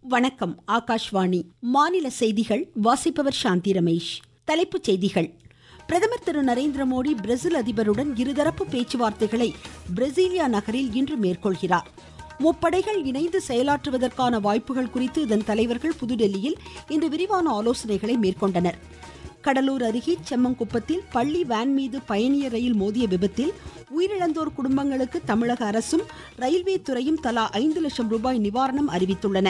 வணக்கம். ஆகாஷ்வாணி மாநில செய்திகள் வாசிப்பவர் சாந்தி ரமேஷ். தலைப்புச் செய்திகள். பிரதமர் திரு நரேந்திர மோடி பிரேசில் அதிபருடன் இருதரப்பு பேச்சுவார்த்தைகளை பிரேசிலியா நகரில் இன்று மேற்கொள்கிறார். முப்படைகள் இணைந்து செயலாற்றுவதற்கான வாய்ப்புகள் குறித்து இதன் தலைவர்கள் புதுடெல்லியில் இன்று விரிவான ஆலோசனைகளை மேற்கொண்டனர். கடலூர் அருகே செம்மங்குப்பத்தில் பள்ளி வேன் மீது பயணியர் ரயில் மோதிய விபத்தில் உயிரிழந்தோர் குடும்பங்களுக்கு தமிழக அரசும் ரயில்வே துறையும் தலா 5 லட்சம் ரூபாய் நிவாரணம் அறிவித்துள்ளன.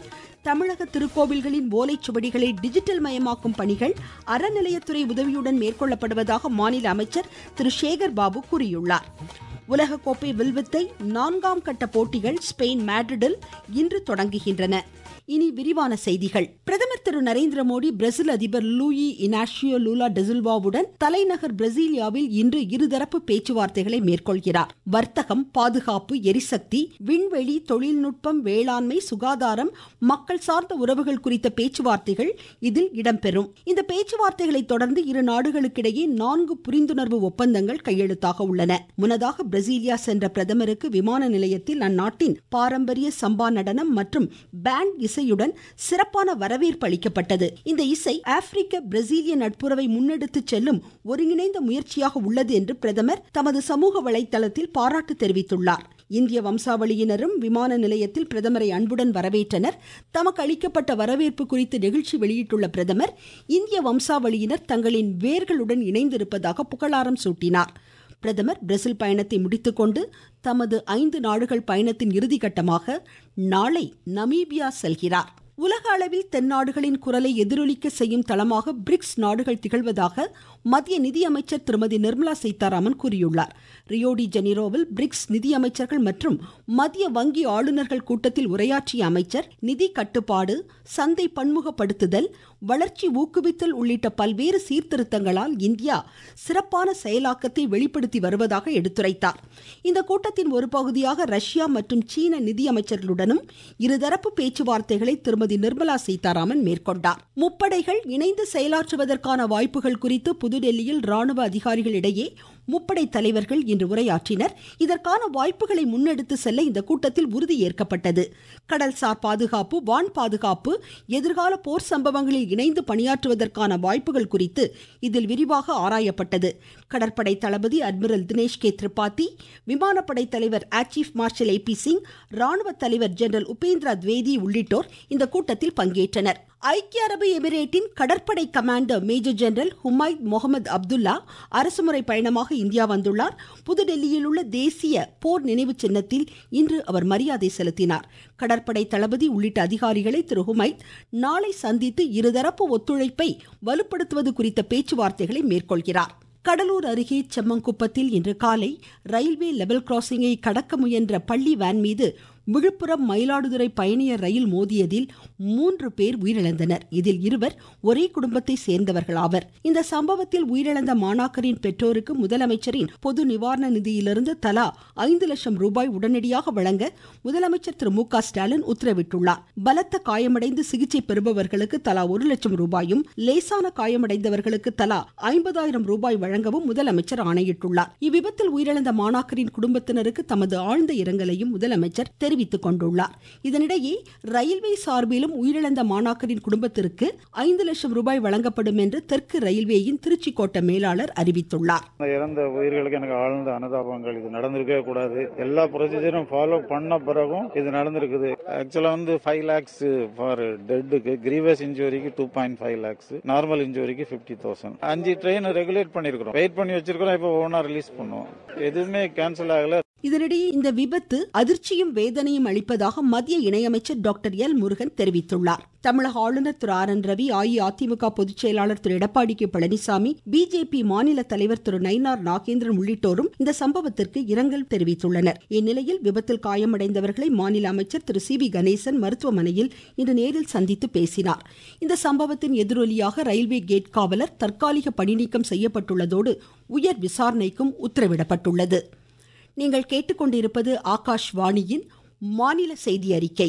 தமிழக திருக்கோவில்களின் ஓலைச்சுவடிகளை டிஜிட்டல் மயமாக்கும் பணிகள் அறநிலையத்துறை உதவியுடன் மேற்கொள்ளப்படுவதாக மாநில அமைச்சர் திரு சேகர் பாபு கூறியுள்ளார். உலகக்கோப்பை வில்வித்தை 4ஆம் கட்ட போட்டிகள் ஸ்பெயின் மேட்ரிடில் இன்று தொடங்குகின்றன. இனி விரிவான செய்திகள். பிரதமர் திரு நரேந்திர மோடி பிரேசில் அதிபர் லூயி இனாஷியோ லூலா ட சில்வாவுடன் தலைநகர் பிரேசிலியாவில் இன்று இருதரப்பு பேச்சுவார்த்தைகளை மேற்கொள்கிறார். வர்த்தகம், பாதுகாப்பு, எரிசக்தி, விண்வெளி, தொழில்நுட்பம், வேளாண்மை, சுகாதாரம், மக்கள் சார்ந்த உறவுகள் குறித்த பேச்சுவார்த்தைகள் இதில் இடம்பெறும். இந்த பேச்சுவார்த்தைகளை தொடர்ந்து இரு நாடுகளுக்கிடையே 4 புரிந்துணர்வு ஒப்பந்தங்கள் கையெழுத்தாக உள்ளன. முன்னதாக பிரேசிலியா சென்ற பிரதமருக்கு விமான நிலையத்தில் அந்நாட்டின் பாரம்பரிய சம்பா நடனம் மற்றும் பேண்ட் இசையுடன் சிறப்பான வரவேற்பு அளிக்கப்பட்டது. இந்த இசை ஆப்பிரிக்க பிரேசிலிய நட்புறவை முன்னெடுத்து செல்லும் ஒருங்கிணைந்த முயற்சியாக உள்ளது என்று பிரதமர் தமது சமூக வலைதளத்தில் பாராட்டு தெரிவித்துள்ளார். இந்திய வம்சாவளியினரும் விமான நிலையத்தில் பிரதமரை அன்புடன் வரவேற்றனர். தமக்கு அளிக்கப்பட்ட வரவேற்பு குறித்து நெகிழ்ச்சி வெளியிட்டுள்ள பிரதமர், இந்திய வம்சாவளியினர் தங்களின் வேர்களுடன் இணைந்திருப்பதாக புகழாரம் சூட்டினார். பிரதமர் பிரேசில் பயணத்தை முடித்துக்கொண்டு தமது 5 நாடுகள் பயணத்தின் இறுதிக்கட்டமாக நாளை நமீபியா செல்கிறார். உலக அளவில் தென்னாடுகளின் குரலை எதிரொலிக்க செய்யும் தளமாக பிரிக்ஸ் நாடுகள் திகழ்வதாக மத்திய நிதியமைச்சர் திருமதி நிர்மலா சீதாராமன் கூறியுள்ளார். ரியோ டி ஜெனிரோவில் பிரிக்ஸ் நிதியமைச்சர்கள் மற்றும் மத்திய வங்கி ஆளுநர்கள் கூட்டத்தில் உரையாற்றிய அமைச்சர், நிதி கட்டுப்பாடு, சந்தை பன்முகப்படுத்துதல், வளர்ச்சி ஊக்குவித்தல் உள்ளிட்ட பல்வேறு சீர்திருத்தங்களால் இந்தியா சிறப்பான செயலாக்கத்தை வெளிப்படுத்தி வருவதாக எடுத்துரைத்தார். இந்த கூட்டத்தின் ஒரு பகுதியாக ரஷ்யா மற்றும் சீன நிதியமைச்சர்களுடனும் இருதரப்பு பேச்சுவார்த்தைகளை திருமதி நிர்மலா சீதாராமன் மேற்கொண்டார். முப்படைகள் இணைந்து செயலாற்றுவதற்கான வாய்ப்புகள் குறித்து புதுடெல்லியில் ராணுவ அதிகாரிகளிடையே முப்படை தலைவர்கள் இன்று உரையாற்றினர். இதற்கான வாய்ப்புகளை முன்னெடுத்து செல்ல இந்த கூட்டத்தில் உறுதி ஏற்கப்பட்டது. கடல்சார் பாதுகாப்பு, வான் பாதுகாப்பு, எதிர்கால போர் சம்பவங்களில் இணைந்து பணியாற்றுவதற்கான வாய்ப்புகள் குறித்து இதில் விரிவாக ஆராயப்பட்டது. கடற்படை தளபதி அட்மிரல் தினேஷ் கே திரிபாதி, விமானப்படை தலைவர் air chief marshal AP Singh, ராணுவ தலைவர் ஜெனரல் உபேந்திரா துவேதி உள்ளிட்டோர் இந்த கூட்டத்தில் பங்கேற்றனர். ஐக்கிய அரபு எமிரேட்டின் கடற்படை commander major general Humaid Mohammed Abdullah அரசுமுறை பயணமாக இந்தியா வந்துள்ளார். புதுடெல்லியில் உள்ள தேசிய போர் நினைவு சின்னத்தில் இன்று அவர் மரியாதை செலுத்தினார். கடற்படை தளபதி உள்ளிட்ட அதிகாரிகளை திரு ஹுமைத் நாளை சந்தித்து இருதரப்பு ஒத்துழைப்பை வலுப்படுத்துவது குறித்த பேச்சுவார்த்தைகளை மேற்கொள்கிறார். கடலூர் அருகே செம்மங்குப்பத்தில் இன்று காலை ரயில்வே லெவல் கிராசிங்கை கடக்க முயன்ற பள்ளி வேன் மீது விழுப்புரம் மயிலாடுதுறை பயணியர் ரயில் மோதியதில் 3 பேர் உயிரிழந்தனர். இதில் 2 ஒரே குடும்பத்தை சேர்ந்தவர்கள் ஆவர். இந்த சம்பவத்தில் உயிரிழந்த மாணாக்கரின் பெற்றோருக்கு முதலமைச்சரின் பொது நிவாரண நிதியிலிருந்து தலா 5 லட்சம் ரூபாய் உடனடியாக வழங்க முதலமைச்சர் திரு மு க ஸ்டாலின் உத்தரவிட்டுள்ளார். பலத்த காயமடைந்து சிகிச்சை பெறுபவர்களுக்கு தலா 1 லட்சம் ரூபாயும், லேசான காயமடைந்தவர்களுக்கு தலா 50,000 ரூபாய் வழங்கவும் முதலமைச்சர் ஆணையிட்டுள்ளார். இவ்விபத்தில் உயிரிழந்த மாணாக்கரின் குடும்பத்தினருக்கு தமது ஆழ்ந்த இரங்கலையும் முதலமைச்சர் தெரிவித்துக் கொண்டுள்ளார். இதனிடையே ரயில்வே சார்பிலும் உயிரிழந்த மாணாக்கரின் குடும்பத்திற்கு 5 லட்சம் ரூபாய் வழங்கப்படும் என்று தெற்கு ரயில்வேயின் திருச்சி கோட்ட மேலாளர் அறிவித்துள்ளார். இறந்த உயிர்களுக்கு எனக்கு ஆழ்ந்த அனுதாபங்கள். இது நடந்திருக்கவே கூடாது. எல்லா ப்ரொசீஜரும் ஃபாலோ பண்ண பிறகும் இது நடந்திருக்குது. ஆக்சுவலா 5 lakhs ஃபார் டெட்டுக்கு, கிரீவஸ் இன்ஜுரிக்கு 2.5 lakhs, நார்மல் இன்ஜுரிக்கு 50,000. 5 ட்ரெயின் ரெகுலேட் பண்ணிருக்கிறோம், வெயிட் பண்ணி வச்சிருக்கிறோம். இப்போ ஒவ்வொன்றா ரிலீஸ் பண்ணுவோம். எதுவுமே கேன்சல் ஆகல. இதனிடையே இந்த விபத்து அதிர்ச்சியும் வேதனையும் அளிப்பதாக மத்திய இணையமைச்சர் டாக்டர் எல் முருகன் தெரிவித்துள்ளார். தமிழக ஆளுநர் திரு RN ரவி, அஇஅதிமுக பொதுச் செயலாளர் திரு எடப்பாடி கே பழனிசாமி, பிஜேபி மாநில தலைவர் திரு நயினார் நாகேந்திரன் உள்ளிட்டோரும் இந்த சம்பவத்திற்கு இரங்கல் தெரிவித்துள்ளனர். இந்நிலையில் விபத்தில் காயமடைந்தவர்களை மாநில அமைச்சர் திரு CV கணேசன் மருத்துவமனையில் இன்று நேரில் சந்தித்து பேசினார். இந்த சம்பவத்தின் எதிரொலியாக ரயில்வே கேட் காவலர் தற்காலிக பணிநீக்கம் செய்யப்பட்டுள்ளதோடு உயர் விசாரணைக்கும் உத்தரவிடப்பட்டுள்ளது. நீங்கள் கேட்டுக்கொண்டிருப்பது ஆகாஷ்வாணியின் மாநில செய்தி அறிக்கை.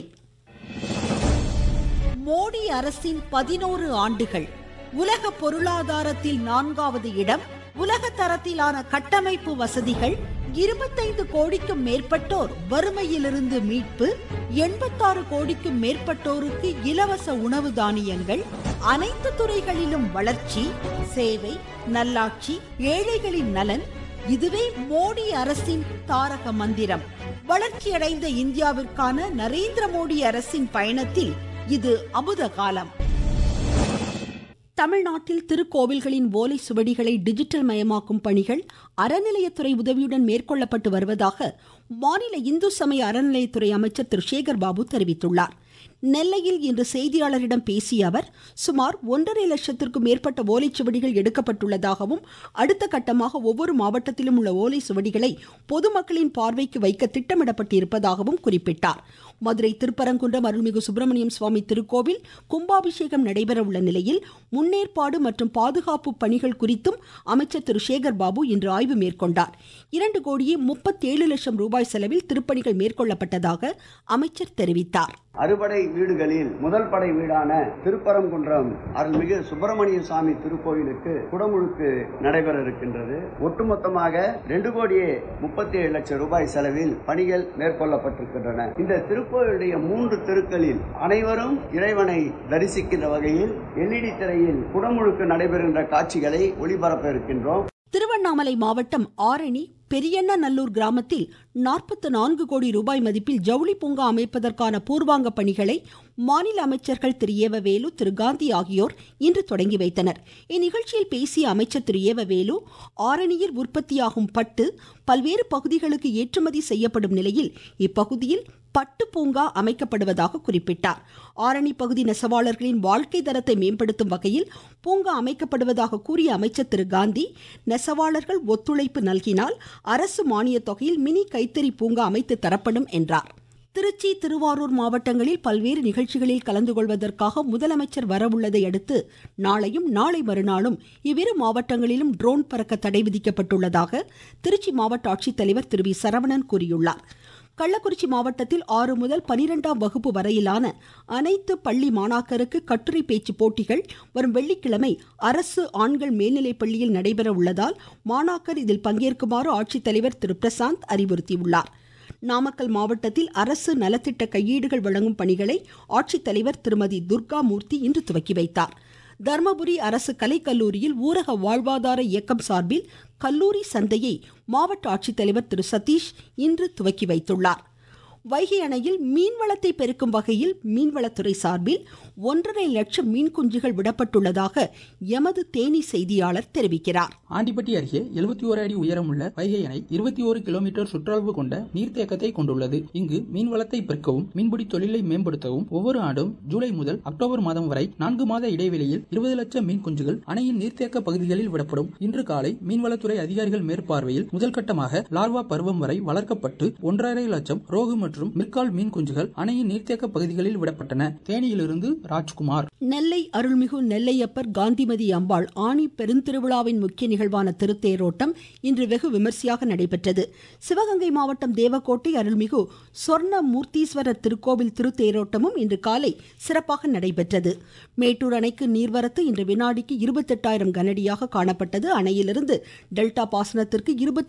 மோடி அரசின் 11 ஆண்டுகள். உலக பொருளாதாரத்தில் 4வது இடம், உலக தரத்திலான கட்டமைப்பு வசதிகள், 25 கோடிக்கும் மேற்பட்டோர் வறுமையிலிருந்து மீட்பு, 86 கோடிக்கும் மேற்பட்டோருக்கு இலவச உணவு தானியங்கள், அனைத்து துறைகளிலும் வளர்ச்சி, சேவை, நல்லாட்சி, ஏழைகளின் நலன். இதுவே மோடி அரசின் தாரக மந்திரம். வளர்ச்சியடைந்த இந்தியாவிற்கான நரேந்திர மோடி அரசின் பயணத்தில் இது அமுத காலம். தமிழ்நாட்டில் திருக்கோவில்களின் ஓலை சுவடிகளை டிஜிட்டல் மயமாக்கும் பணிகள் அறநிலையத்துறை உதவியுடன் மேற்கொள்ளப்பட்டு வருவதாக மாநில இந்து சமய அறநிலையத்துறை அமைச்சர் திரு சேகர் பாபு தெரிவித்துள்ளார். நெல்லையில் இன்று செய்தியாளரிடம் பேசிய அவர், சுமார் 1.5 லட்சத்திற்கும் மேற்பட்ட ஓலைச்சுவடிகள் எடுக்கப்பட்டுள்ளதாகவும், அடுத்த கட்டமாக ஒவ்வொரு மாவட்டத்திலும் உள்ள ஓலை சுவடிகளை பொதுமக்களின் பார்வைக்கு வைக்க திட்டமிடப்பட்டிருப்பதாகவும் குறிப்பிட்டார். மதுரை திருப்பரங்குன்றம் அருள்மிகு சுப்பிரமணியம் சுவாமி திருக்கோவில் கும்பாபிஷேகம் நடைபெற உள்ள நிலையில் முன்னேற்பாடு மற்றும் பாதுகாப்பு பணிகள் குறித்தும் அமைச்சர் திரு சேகர் பாபு இன்று ஆய்வு மேற்கொண்டார். 2,37,00,000 ரூபாய் செலவில் திருப்பணிகள் மேற்கொள்ளப்பட்டதாக அமைச்சர் தெரிவித்தார். அறுபடை வீடுகளில் முதல் படை வீடான திருப்பரங்குன்றம் அருள்மிகு சுப்பிரமணிய சுவாமி திருக்கோயிலுக்கு குடமுழுக்கு நடைபெற இருக்கின்றது. ஒட்டுமொத்தமாக 2,37,00,000 ரூபாய் செலவில் பணிகள் மேற்கொள்ளப்பட்டிருக்கின்றன. இந்த திருக்கோயிலுடைய 3 தெருக்களில் அனைவரும் இறைவனை தரிசிக்கின்ற வகையில் LED திரையில் குடமுழுக்கு நடைபெறுகின்ற காட்சிகளை ஒளிபரப்ப இருக்கின்றோம். திருவண்ணாமலை மாவட்டம் ஆரணி பெரியண்ணநல்லூர் கிராமத்தில் 44 கோடி ரூபாய் மதிப்பில் ஜவுளி பூங்கா அமைப்பதற்கான பூர்வாங்க பணிகளை மாநில அமைச்சர்கள் திரு ஏவவேலு, திரு காந்தி ஆகியோர் இன்று தொடங்கி வைத்தனர். இந்நிகழ்ச்சியில் பேசிய அமைச்சர் திரு ஏவவேலு, ஆரணியில் உற்பத்தியாகும் பட்டு பல்வேறு பகுதிகளுக்கு ஏற்றுமதி செய்யப்படும் நிலையில் இப்பகுதியில் பட்டு பூங்கா அமைக்கப்படுவதாக குறிப்பிட்டார். ஆரணி பகுதி நெசவாளர்களின் வாழ்க்கை தரத்தை மேம்படுத்தும் வகையில் பூங்கா அமைக்கப்படுவதாக கூறிய அமைச்சர் திரு காந்தி, நெசவாளர்கள் ஒத்துழைப்பு நல்கினால் அரசு மானிய தொகையில் மினி கைத்தறி பூங்கா அமைத்து தரப்படும் என்றார். திருச்சி, திருவாரூர் மாவட்டங்களில் பல்வேறு நிகழ்ச்சிகளில் கலந்து கொள்வதற்காக முதலமைச்சர் வரவுள்ளதை அடுத்து நாளையும் நாளை மறுநாளும் இவ்விரு மாவட்டங்களிலும் ட்ரோன் பறக்க தடை விதிக்கப்பட்டுள்ளதாக திருச்சி மாவட்ட ஆட்சித்தலைவர் திரு வி சரவணன் கூறியுள்ளார். கள்ளக்குறிச்சி மாவட்டத்தில் 6 முதல் 12ஆம் வகுப்பு வரையிலான அனைத்து பள்ளி மாணாக்கருக்கு கட்டுரை பேச்சு போட்டிகள் வரும் வெள்ளிக்கிழமை அரசு ஆண்கள் மேல்நிலைப் பள்ளியில் நடைபெற உள்ளதால் மாணாக்கர் இதில் பங்கேற்குமாறு ஆட்சித்தலைவர் திரு பிரசாந்த் அறிவுறுத்தியுள்ளார். நாமக்கல் மாவட்டத்தில் அரசு நலத்திட்ட கையீடுகள் வழங்கும் பணிகளை ஆட்சித்தலைவர் திருமதி துர்கா மூர்த்தி இன்று துவக்கி வைத்தார். தர்மபுரி அரசு கலைக்கல்லூரியில் ஊரக வாழ்வாதார இயக்கம் சார்பில் கல்லூரி சந்தையை மாவட்ட ஆட்சித்தலைவர் திரு சதீஷ் இன்று துவக்கி வைத்துள்ளார். வைகை அணையில் மீன்வளத்தை பெருக்கும் வகையில் மீன்வளத்துறை சார்பில் 1.5 லட்சம் மீன் குஞ்சுகள் விடப்பட்டுள்ளதாக எமது தேனி செய்தியாளர் தெரிவிக்கிறார். ஆண்டிப்பட்டி அருகே 71 அடி உயரமுள்ள வைகை அணை 21 கிலோமீட்டர் சுற்றளவு கொண்ட நீர்த்தேக்கத்தை கொண்டுள்ளது. இங்கு மீன்வளத்தை பெருக்கவும் மீன்பிடி தொழிலை மேம்படுத்தவும் ஒவ்வொரு ஆண்டும் ஜூலை முதல் அக்டோபர் மாதம் வரை 4 மாத இடைவெளியில் 20 லட்சம் மீன் குஞ்சுகள் அணையின் நீர்த்தேக்க பகுதிகளில் விடப்படும். இன்று காலை மீன்வளத்துறை அதிகாரிகள் மேற்பார்வையில் முதல் கட்டமாக லார்வா பருவம் வரை வளர்க்கப்பட்டு 1.5 லட்சம் ரோகு மற்றும் மிர்கால் மீன் குஞ்சுகள் அணையின் நீர்த்தேக்க பகுதிகளில் விடப்பட்டன. தேனியிலிருந்து ராஜ்குமார். நெல்லை அருள்மிகு நெல்லையப்பர் காந்திமதி அம்பாள் ஆணி பெருந்திருவிழாவின் முக்கிய நிகழ்வான திருத்தேரோட்டம் இன்று வெகு விமர்சையாக நடைபெற்றது. சிவகங்கை மாவட்டம் தேவக்கோட்டை அருள்மிகு சொர்ண மூர்த்தீஸ்வரர் திருக்கோவில் திருத்தேரோட்டமும் இன்று காலை சிறப்பாக நடைபெற்றது. மேட்டூர் அணைக்கு நீர்வரத்து இன்று வினாடிக்கு 28,000 கனஅடியாக காணப்பட்டது. அணையிலிருந்து டெல்டா பாசனத்திற்கு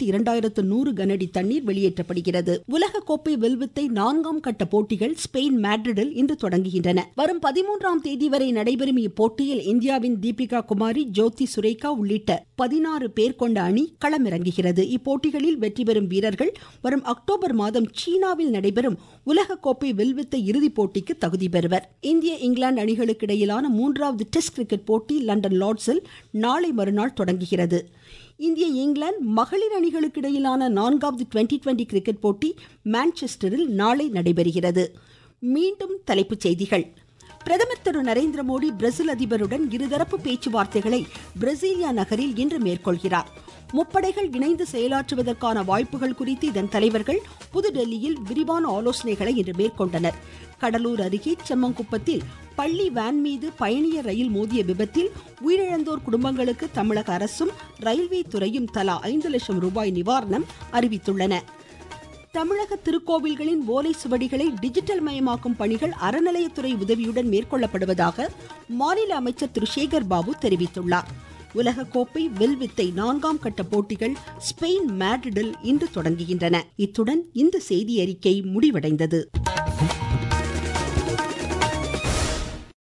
22,100 கனஅடி தண்ணீர் வெளியேற்றப்படுகிறது. உலகக்கோப்பை வில்வித்தை 4ஆம் கட்ட போட்டிகள் ஸ்பெயின் மேட்ரிடில் இன்று தொடங்குகின்றன. வரும் 13ஆம் தேதி வரை நடைபெறும் இப்போட்டியில் இந்தியாவின் தீபிகா குமாரி, ஜோதி சுரேகா உள்ளிட்ட 16 பேர் கொண்ட அணி களமிறங்குகிறது. இப்போட்டிகளில் வெற்றி பெறும் வீரர்கள் வரும் அக்டோபர் மாதம் சீனாவில் நடைபெறும் உலகக்கோப்பை வில்வித்தை இறுதிப் போட்டிக்கு தகுதி பெறுவர். இந்திய இங்கிலாந்து அணிகளுக்கு இடையிலான 3வது டெஸ்ட் கிரிக்கெட் போட்டி லண்டன் லார்ட்ஸில் நாளை மறுநாள் தொடங்குகிறது. இந்திய இங்கிலாந்து மகளிர் அணிகளுக்கு இடையிலான 4வது டுவெண்டி கிரிக்கெட் போட்டி மான்செஸ்டரில் நாளை நடைபெறுகிறது. மீண்டும் தலைப்புச் செய்திகள். பிரதமர் திரு நரேந்திர மோடி பிரேசில் அதிபருடன் இருதரப்பு பேச்சுவார்த்தைகளை பிரசீலியா நகரில் இன்று மேற்கொள்கிறார். முப்படைகள் இணைந்து செயலாற்றுவதற்கான வாய்ப்புகள் குறித்து இதன் தலைவர்கள் புதுடெல்லியில் விரிவான ஆலோசனைகளை இன்று மேற்கொண்டனர். கடலூர் அருகே செம்மங்குப்பத்தில் பள்ளி வேன் மீது பயணியர் ரயில் மோதிய விபத்தில் உயிரிழந்தோர் குடும்பங்களுக்கு தமிழக அரசும் ரயில்வே துறையும் தலா 5 லட்சம் ரூபாய் நிவாரணம் அறிவித்துள்ளன. தமிழக திருக்கோவில்களின் ஓலை சுவடிகளை டிஜிட்டல் மயமாக்கும் பணிகள் அறநிலையத்துறை உதவியுடன் மேற்கொள்ளப்படுவதாக மாநில அமைச்சர் திரு சேகர் பாபு தெரிவித்துள்ளார். உலகக்கோப்பை வில்வித்தை 4ஆம் கட்ட போட்டிகள் ஸ்பெயின் மேட்ரிடில் இன்று தொடங்குகின்றன. இத்துடன் இந்த செய்தி அறிக்கை முடிவடைந்தது.